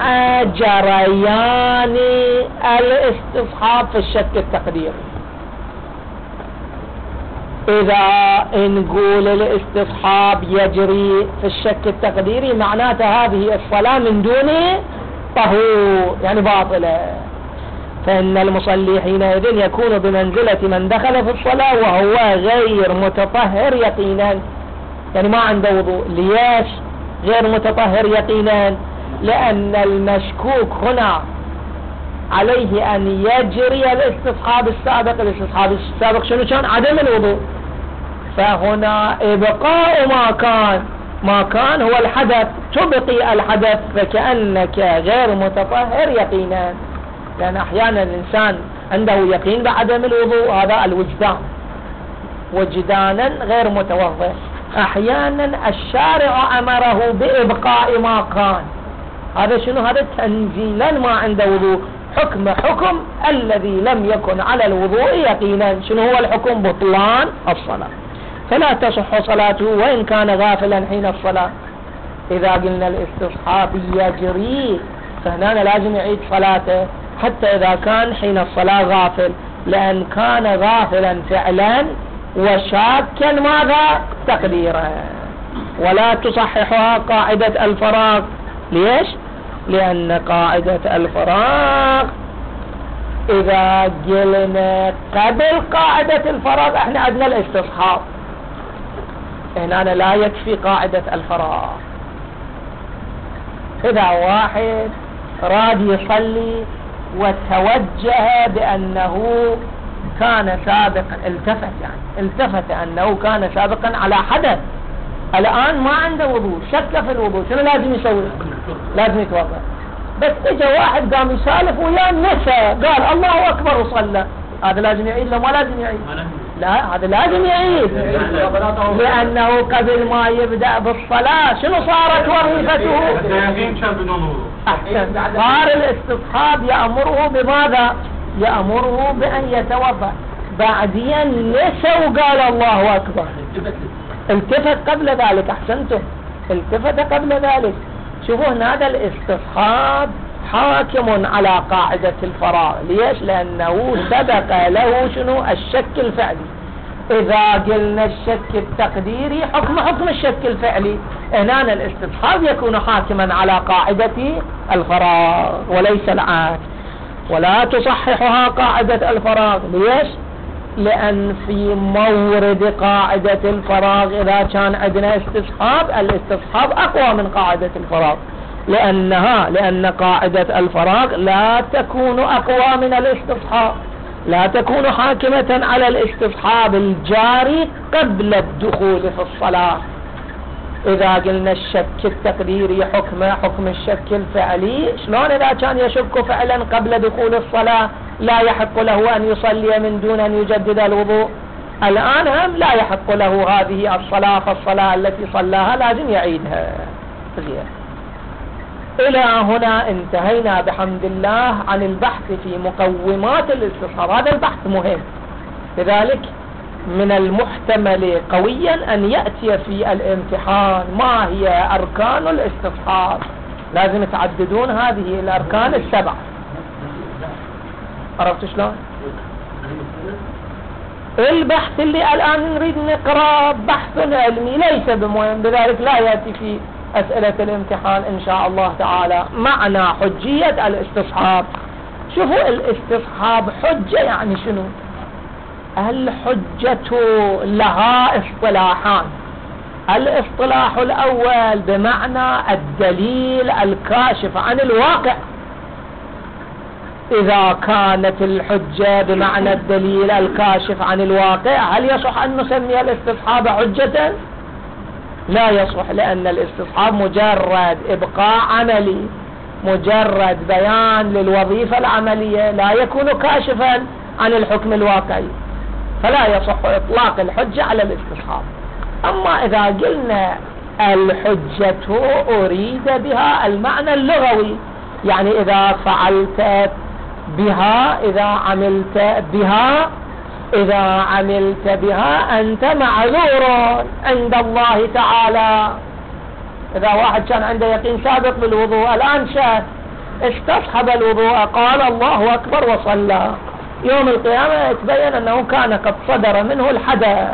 جريان الاستصحاب في الشك التقديري. إذا نقول الاستصحاب يجري في الشك التقديري معناته هذه الصلاة من دون طهور يعني باطلة، فإن المصلي حينئذ يكون بمنزلة من دخل في الصلاة وهو غير متطهر يقينا، يعني ما عنده وضوء. ليش غير متطهر يقينا؟ لأن المشكوك هنا عليه أن يجري الاستصحاب السابق. الاستصحاب السابق شنو كان؟ عدم الوضوء. فهنا إبقاء ما كان ما كان هو الحدث، تبقي الحدث، فكأنك غير متطهر يقينا. لأن أحيانا الإنسان عنده يقين بعدم الوضوء، هذا الوجدان وجدانا غير متوضئ. أحيانا الشارع أمره بإبقاء ما كان، هذا شنو؟ هذا تنزيلا ما عنده وضوء، حكم حكم الذي لم يكن على الوضوء يقينا. شنو هو الحكم؟ بطلان الصلاة، فلا تصح صلاته وإن كان غافلا حين الصلاة. إذا قلنا الاستصحاب يجري فهنا لازم يعيد صلاته حتى إذا كان حين الصلاة غافل، لأن كان غافلا فعلا وشاكا ماذا؟ تقديرا. ولا تصححها قاعدة الفراغ. ليش؟ لأن قاعدة الفراغ إذا قلنا قبل قاعدة الفراغ احنا عندنا الاستصحاب، هنا لا يكفي قاعدة الفراغ. إذا واحد راد يصلي وتوجه بأنه كان سابقا، التفت يعني التفت أنه كان سابقا على حدث، الآن ما عنده وضوء، شك في الوضوء، شنو لازم يسوي؟ لازم يتوضأ. بس اجى واحد قام يسالف وياه نسى قال الله أكبر وصلى، هذا لازم يعيد لو ما لازم يعيد؟ لا، هذا لازم يعيد، لأنه قبل ما يبدأ بالصلاة شنو صارت وظيفته؟ أحسن. صار الاستصحاب يأمره بماذا؟ يأمره بأن يتوضأ. بعدين نسى وقال الله أكبر، التفت قبل ذلك. أحسنتم، التفت قبل ذلك. شوفوا هنا هذا الاستصحاب حاكم على قاعدة الفراغ. ليش؟ لأنه سبق له شنو؟ الشك الفعلي. إذا قلنا الشك التقديري حكم حكم الشك الفعلي، هنا الاستصحاب يكون حاكما على قاعدة الفراغ وليس العكس. ولا تصححها قاعدة الفراغ. ليش؟ لأن في مورد قاعدة الفراغ إذا كان عندنا استصحاب، الاستصحاب أقوى من قاعدة الفراغ، لأنها لأن قاعدة الفراغ لا تكون أقوى من الاستصحاب، لا تكون حاكمة على الاستصحاب الجاري قبل الدخول في الصلاة. إذا قلنا الشك التقديري حكم حكم الشك الفعلي، شلون إذا كان يشك فعلا قبل دخول الصلاة لا يحق له أن يصلي من دون أن يجدد الوضوء؟ الآن هم لا يحق له هذه الصلاة، فالصلاة التي صلاها لازم يعيدها. زين. إلى هنا انتهينا بحمد الله عن البحث في مقومات الاستصحاب. هذا البحث مهم، لذلك من المحتمل قويا أن يأتي في الامتحان ما هي أركان الاستصحاب. لازم تعددون هذه الأركان السبع. عرفت شلون؟ البحث اللي الآن نريد نقرأ بحث علمي ليس بمهم، بذلك لا يأتي في أسئلة الامتحان إن شاء الله تعالى. معنى حجية الاستصحاب. شوفوا الاستصحاب حجة يعني شنو؟ الحجة لها اصطلاحان. الاصطلاح الأول بمعنى الدليل الكاشف عن الواقع. إذا كانت الحجة بمعنى الدليل الكاشف عن الواقع، هل يصح أن نسمي الاستصحاب حجة؟ لا يصح، لأن الاستصحاب مجرد إبقاء عملي، مجرد بيان للوظيفة العملية، لا يكون كاشفا عن الحكم الواقعي، فلا يصح إطلاق الحجة على الاستصحاب. أما إذا قلنا الحجة أريد بها المعنى اللغوي، يعني إذا فعلت بها، إذا عملت بها، إذا عملت بها أنت معذور عند الله تعالى. إذا واحد كان عنده يقين سابق بالوضوء، الآن شاف استصحب الوضوء، قال الله أكبر وصلى، يوم القيامة يتبين أنه كان قد صدر منه الحدث.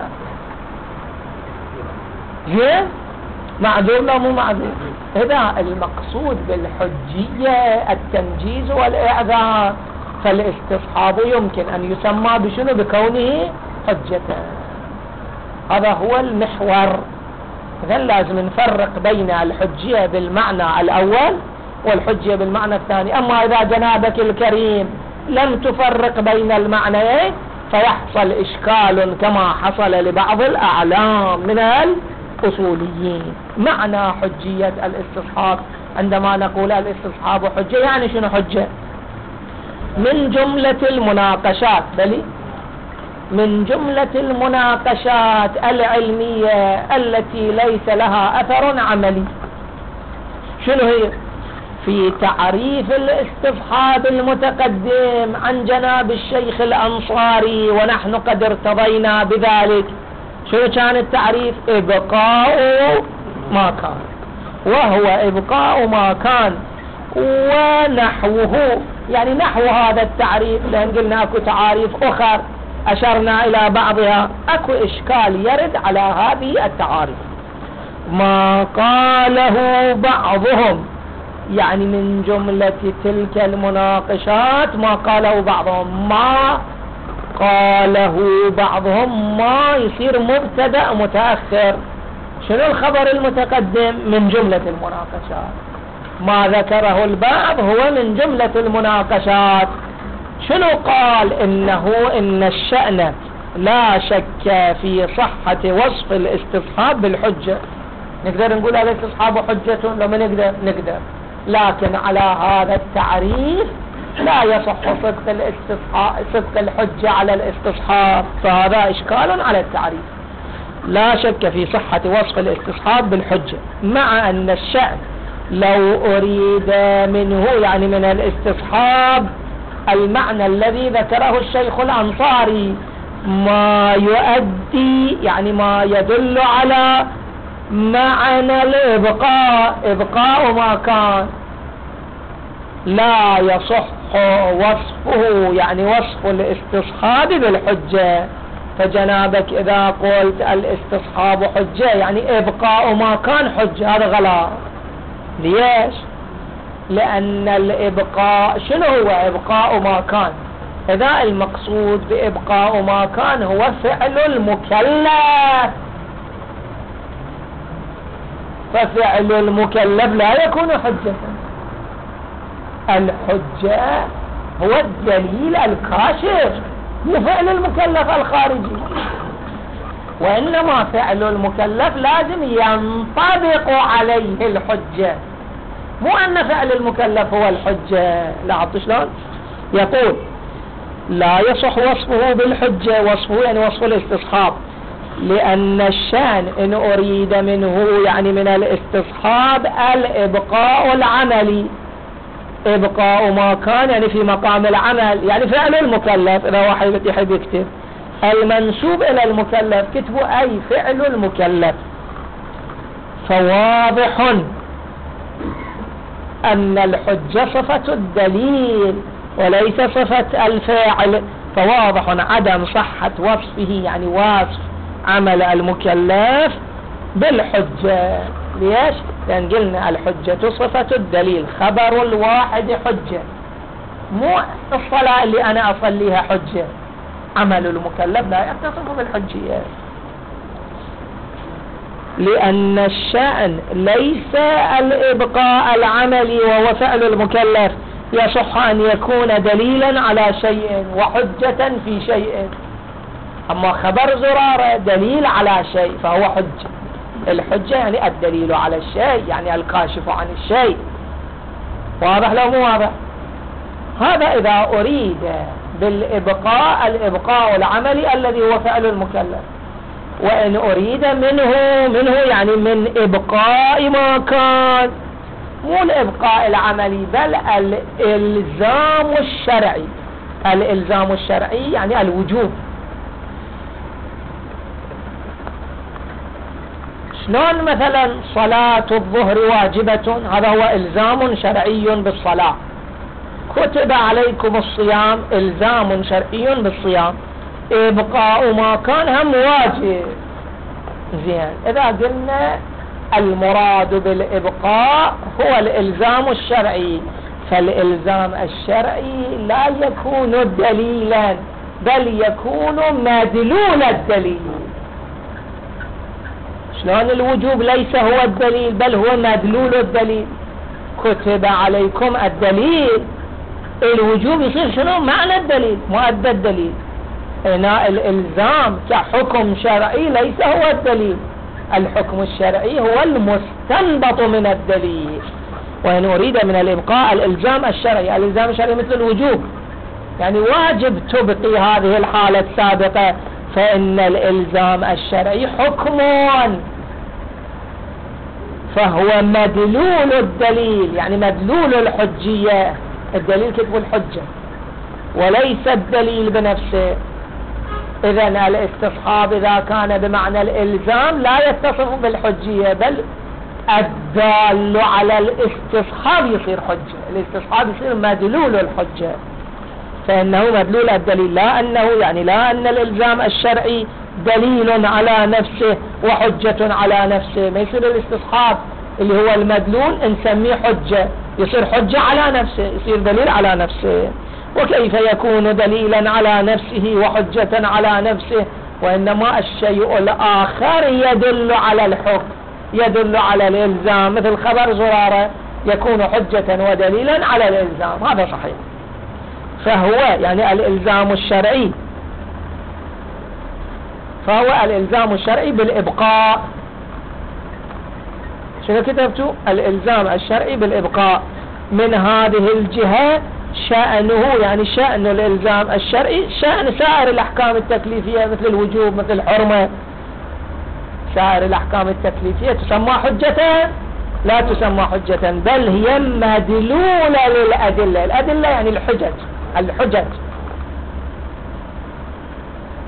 زين؟ معذور لا مو معذور؟ إذا المقصود بالحجية التنجيز والإعذار، فالاستصحاب يمكن أن يسمى بشنو؟ بكونه حجة. هذا هو المحور. إذن لازم نفرق بين الحجية بالمعنى الأول والحجية بالمعنى الثاني. أما إذا جنابك الكريم لم تفرق بين المعنيين فيحصل إشكال كما حصل لبعض الأعلام من الأصوليين. معنى حجية الاستصحاب، عندما نقول الاستصحاب حجة يعني شنو حجة؟ من جملة المناقشات، بلي من جملة المناقشات العلمية التي ليس لها أثر عملي. شنو هي؟ في تعريف الاستصحاب المتقدم عن جناب الشيخ الأنصاري، ونحن قد ارتضينا بذلك. شنو كان التعريف؟ إبقاء ما كان، وهو إبقاء ما كان ونحوه، يعني نحو هذا التعريف، لأن قلنا أكو تعاريف أخر أشرنا إلى بعضها، أكو إشكال يرد على هذه التعاريف. ما قاله بعضهم، يعني من جملة تلك المناقشات ما قاله بعضهم. ما قاله بعضهم ما يصير مبتدأ متأخر. شنو الخبر المتقدم؟ من جملة المناقشات. ما ذكره البعض هو من جملة المناقشات. شنو قال؟ إنه إن الشأن لا شك في صحة وصف الاستصحاب بالحجة. نقدر نقول هذا الاستصحاب حجة؟ لو ما نقدر نقدر، لكن على هذا التعريف لا يصح صدق الاستصحاب، صدق الحجة على الاستصحاب، فهذا إشكال على التعريف. لا شك في صحة وصف الاستصحاب بالحجة، مع أن الشأن لو أريد منه يعني من الاستصحاب المعنى الذي ذكره الشيخ الأنصاري، ما يؤدي يعني ما يدل على معنى الإبقاء، إبقاء ما كان لا يصح وصفه يعني وصف الاستصحاب بالحجة. فجنابك إذا قلت الاستصحاب حجة يعني إبقاء ما كان حجة، هذا غلط. ليش؟ لأن الإبقاء شنو هو؟ إبقاء ما كان. إذا المقصود بإبقاء ما كان هو فعل المكلف، ففعل المكلف لا يكون حجة. الحجة هو الدليل الكاشف، مو فعل المكلف الخارجي. وإنما فعل المكلف لازم ينطبق عليه الحجة، مو أن فعل المكلف هو الحجة. لاحظت شلون؟ يقول لا يصح وصفه بالحجة، وصفه يعني وصف الاستصحاب، لأن الشأن إن أريد منه يعني من الاستصحاب الإبقاء العملي، إبقاء ما كان يعني في مقام العمل، يعني فعل المكلف. إذا واحد يحب يكتب المنسوب إلى المكلف كتبوا أي فعل المكلف. فواضح أن الحجة صفة الدليل وليس صفة الفاعل، فواضح عدم صحة وصفه يعني وصف عمل المكلف بالحجة. ليش؟ لأن قلنا الحجة صفة الدليل، خبر الواحد حجة، مو الصلاة اللي أنا أصليها حجة. عمل المكلف لا يتصف بالحجية، لأن الشأن ليس الإبقاء العملي وهو فعل المكلف، يصح أن يكون دليلا على شيء وحجة في شيء. أما خبر زرارة دليل على شيء فهو حجة. الحجة يعني الدليل على الشيء، يعني الكاشف عن الشيء. واضح لو مو واضح؟ هذا إذا أريد بالإبقاء الإبقاء العملي الذي هو فعل المكلف. وإن أريد منه منه يعني من إبقاء ما كان، مو الإبقاء العملي بل الإلزام الشرعي. الإلزام الشرعي يعني الوجوب. شلون مثلا صلاة الظهر واجبة، هذا هو إلزام شرعي بالصلاة. كتب عليكم الصيام، إلزام شرعي بالصيام. إبقاء ما كان هم واجب. زين، إذا قلنا المراد بالإبقاء هو الإلزام الشرعي، فالإلزام الشرعي لا يكون دليلا بل يكون مدلول الدليل. شلون الوجوب ليس هو الدليل بل هو مدلول الدليل؟ كتب عليكم الدليل، الوجوب يصير شنو؟ معنى الدليل، مؤدى الدليل. هنا الإلزام كحكم شرعي ليس هو الدليل، الحكم الشرعي هو المستنبط من الدليل. وإن أريد من الإبقاء الإلزام الشرعي، الإلزام الشرعي مثل الوجوب، يعني واجب تبقي هذه الحالة السابقة، فإن الإلزام الشرعي حكم فهو مدلول الدليل، يعني مدلول الحجية. الدليل كتب الحجة وليس الدليل بنفسه. إذن الاستصحاب إذا كان بمعنى الإلزام لا يتصف بالحجية، بل الدال على الاستصحاب يصير حجة. الاستصحاب يصير مدلول الحجة، فإنه مدلول الدليل، لا أنه يعني لا أن الإلزام الشرعي دليل على نفسه وحجة على نفسه. ما يصير الاستصحاب اللي هو المدلول نسميه حجة، يصير حجة على نفسه، يصير دليل على نفسه. وكيف يكون دليلا على نفسه وحجة على نفسه؟ وإنما الشيء الآخر يدل على الحكم، يدل على الإلزام، مثل خبر زرارة يكون حجة ودليلا على الإلزام، هذا صحيح. فهو يعني الإلزام الشرعي، فهو الإلزام الشرعي بالإبقاء. شنو كتبتوا؟ الإلزام الشرعي بالإبقاء. من هذه الجهة شأنه يعني شأن الإلزام الشرعي شأن سائر الأحكام التكليفية مثل الوجوب مثل الحرمة. سائر الأحكام التكليفية تسمى حجة؟ لا تسمى حجة، بل هي مدلولة للأدلة. الأدلة يعني الحجج، الحجج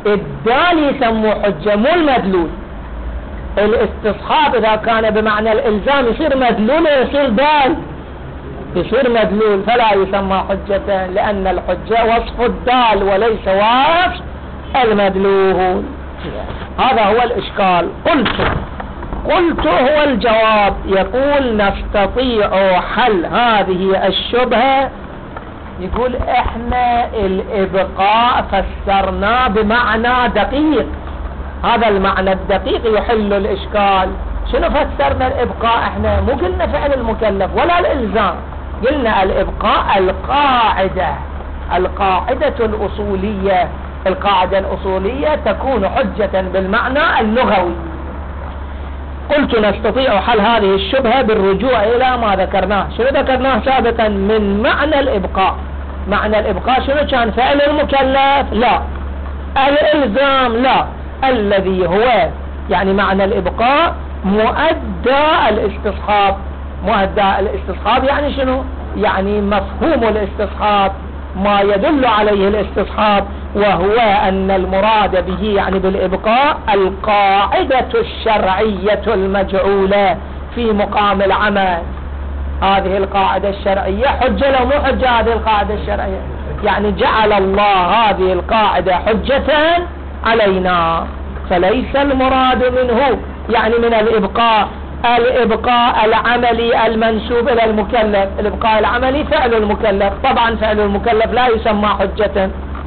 الدال يسموه حجة مو المدلول. الاستصحاب إذا كان بمعنى الإلزام يصير مدلول يصير دال، يصير مدلول فلا يسمى حجة، لأن الحجة وصف الدال وليس وصف المدلول. هذا هو الإشكال. قلت قلت هو الجواب. يقول نستطيع حل هذه الشبهة. يقول احنا الإبقاء فسرناه بمعنى دقيق، هذا المعنى الدقيق يحل الإشكال. شنو فسرنا الإبقاء؟ احنا مو قلنا فعل المكلف ولا الإلزام، قلنا الإبقاء القاعدة، القاعدة الأصولية. القاعدة الأصولية تكون حجة بالمعنى اللغوي. قلت نستطيع حل هذه الشبهة بالرجوع إلى ما ذكرناه. شنو ذكرناه سابقا من معنى الإبقاء؟ معنى الإبقاء شنو كان؟ فعل المكلف؟ لا. الإلزام؟ لا. الذي هو يعني معنى الإبقاء مؤدى الاستصحاب. مؤدى الاستصحاب يعني شنو؟ يعني مفهوم الاستصحاب، ما يدل عليه الاستصحاب، وهو أن المراد به يعني بالإبقاء القاعدة الشرعية المجعولة في مقام العمل. هذه القاعدة الشرعية حجة لو مو حجة؟ هذه القاعدة الشرعية يعني جعل الله هذه القاعدة حجة علينا، فليس المراد منه يعني من الإبقاء الإبقاء العملي المنسوب إلى المكلف. الإبقاء العملي فعل المكلف، طبعا فعل المكلف لا يسمى حجة.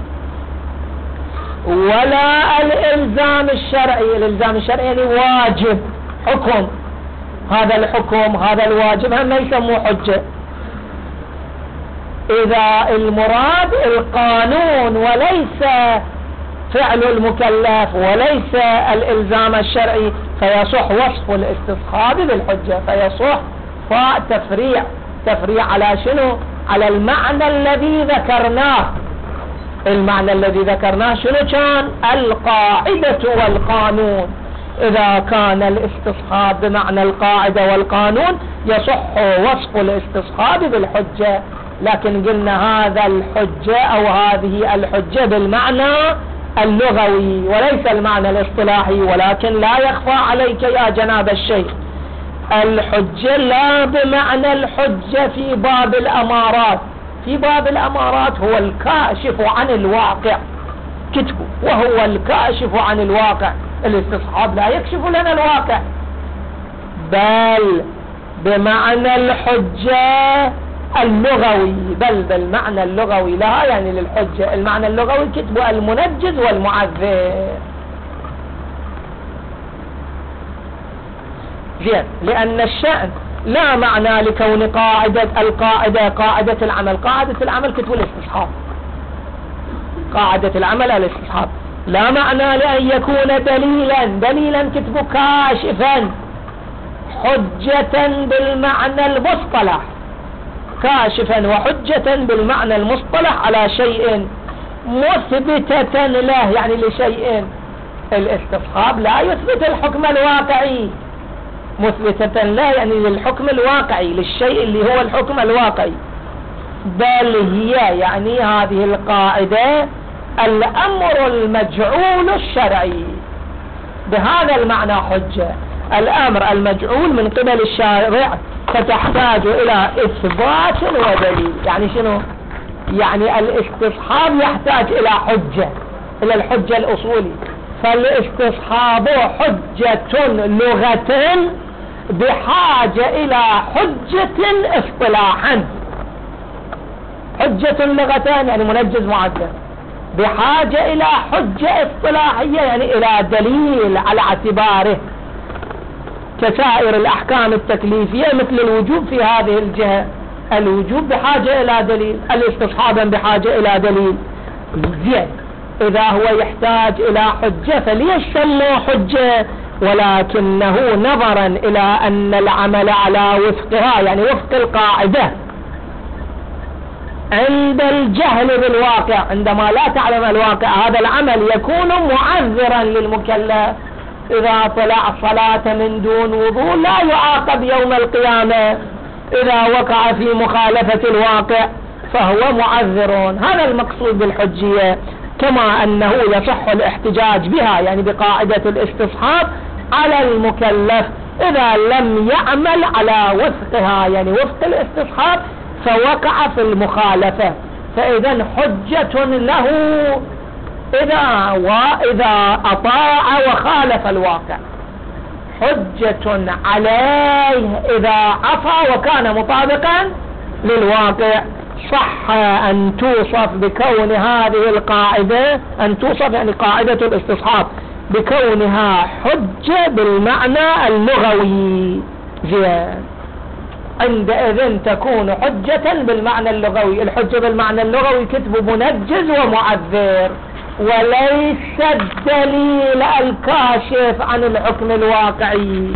ولا الإلزام الشرعي. الإلزام الشرعي يعني واجب، حكم، هذا الحكم هذا الواجب هم يسموه حجة. إذا المراد القانون وليس فعل المكلف وليس الإلزام الشرعي فيصح وصف الاستصحاب بالحجة، فيصح فتفريع تفريع على شنو؟ على المعنى الذي ذكرناه. المعنى الذي ذكرناه شنو كان؟ القاعدة والقانون. إذا كان الاستصحاب بمعنى القاعدة والقانون يصح وصف الاستصحاب بالحجة، لكن قلنا هذا الحجة أو هذه الحجة بالمعنى اللغوي وليس المعنى الاصطلاحي. ولكن لا يخفى عليك يا جناب الشيخ الحجة لا بمعنى الحجة في باب الأمارات. في باب الأمارات هو الكاشف عن الواقع، كتبه وهو الكاشف عن الواقع. الاستصحاب لا يكشف لنا الواقع، بل بمعنى الحجة اللغوي، بل بالمعنى اللغوي لها يعني للحجة. المعنى اللغوي كتبه المنجز والمعذر. زين، لأن الشأن لا معنى لكون قاعدة القاعدة قاعدة العمل. قاعدة العمل كتبه الاستصحاب، قاعدة العمل الاستصحاب. لا معنى لأن يكون دليلا. دليلا كتبه كاشفا، حجة بالمعنى المصطلح، كاشفا وحجة بالمعنى المصطلح على شيء، مثبتة له يعني لشيء. الاستصحاب لا يثبت الحكم الواقعي، مثبتة له يعني للحكم الواقعي، للشيء اللي هو الحكم الواقعي، بل هي يعني هذه القاعدة الأمر المجعول الشرعي. بهذا المعنى حجة. الأمر المجعول من قبل الشارع فتحتاج إلى إثبات ودليل. يعني شنو؟ يعني الاستصحاب يحتاج إلى حجة، إلى الحجة الأصولي. فالاستصحاب حجة لغة بحاجة إلى حجة اصطلاحا. حجة لغة يعني منجز معدل، بحاجة إلى حجة اصطلاحية يعني إلى دليل على اعتباره، كسائر الأحكام التكليفية مثل الوجوب في هذه الجهة. الوجوب بحاجة إلى دليل، الاستصحاب بحاجة إلى دليل. زين، إذا هو يحتاج إلى حجة فليش سموا حجة؟ ولكنه نظرا إلى أن العمل على وفقها يعني وفق القاعدة عند الجهل بالواقع، عندما لا تعلم الواقع هذا العمل يكون معذرا للمكلف. إذا طلع صلاة من دون وضوء لا يعاقب يوم القيامة، إذا وقع في مخالفة الواقع فهو معذر. هذا المقصود بالحجية. كما أنه يصح الاحتجاج بها يعني بقاعدة الاستصحاب على المكلف إذا لم يعمل على وفقها يعني وفق الاستصحاب فوقع في المخالفة، فإذا حجة له إذا وإذا أطاع وخالف الواقع، حجة عليه إذا عصى وكان مطابقا للواقع. صح أن توصف بكون هذه القاعدة أن توصف يعني قاعدة الاستصحاب بكونها حجة بالمعنى اللغوي، زين عندئذ تكون حجة بالمعنى اللغوي. الحجة بالمعنى اللغوي كتب منجز ومعذر وليس الدليل الكاشف عن الحكم الواقعي.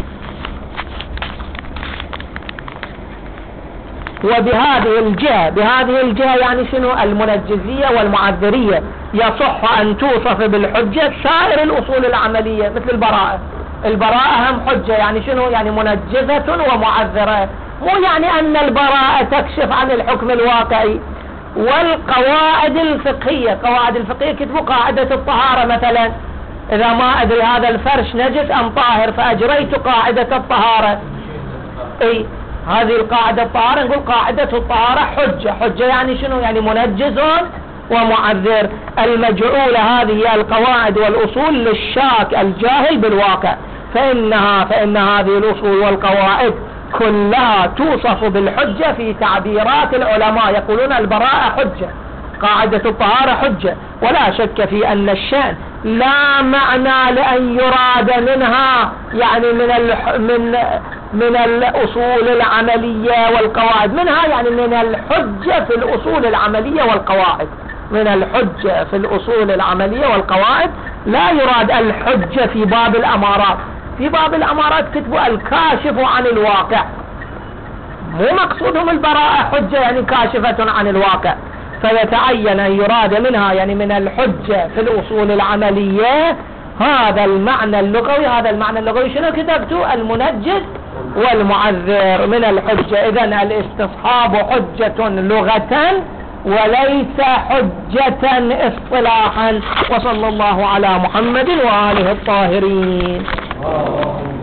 وبهذه الجهة بهذه الجهة يعني شنو؟ المنجزية والمعذرية يصح أن توصف بالحجة سائر الأصول العملية مثل البراءة. البراءة هم حجة يعني شنو؟ يعني منجزة ومعذرة، مو يعني أن البراءة تكشف عن الحكم الواقعي. والقواعد الفقهية قواعد الفقهية كتبوا قاعدة الطهارة مثلا، إذا ما أدري هذا الفرش نجس أم طاهر فأجريت قاعدة الطهارة، أي هذه القاعدة الطهارة نقول قاعدة الطهارة حجة. حجة يعني شنو؟ يعني منجز ومعذر. المجعولة هذه القواعد والأصول للشاك الجاهل بالواقع، فإنها فإن هذه الأصول والقواعد كلها توصف بالحجة في تعبيرات العلماء، يقولون البراءة حجة، قاعدة الطهارة حجة، ولا شك في أن الشأن لا معنى لأن يراد منها يعني من من من الأصول العملية والقواعد، منها يعني من الحجة في الأصول العملية والقواعد، من الحجة في الأصول العملية والقواعد، لا يراد الحجة في باب الأمارات. في باب الأمارات كتبوا الكاشف عن الواقع، مو مقصودهم البراءة حجة يعني كاشفة عن الواقع، فيتعين أن يراد منها يعني من الحجة في الأصول العملية هذا المعنى اللغوي. هذا المعنى اللغوي شنو كتبتوا؟ المنجز والمعذر من الحجة. إذن الاستصحاب حجة لغة وليس حجة اصطلاحا. وصلى الله على محمد وآله الطاهرين.